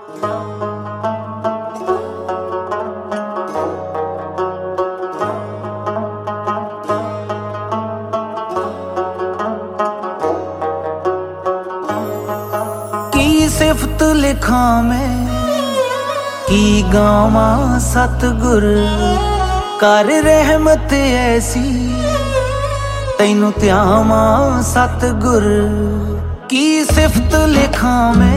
सिफत लिखा मैं की गावा सतगुर कर रहमत ऐसी तैनू त्यावा सतगुर की सिफत लिखा मैं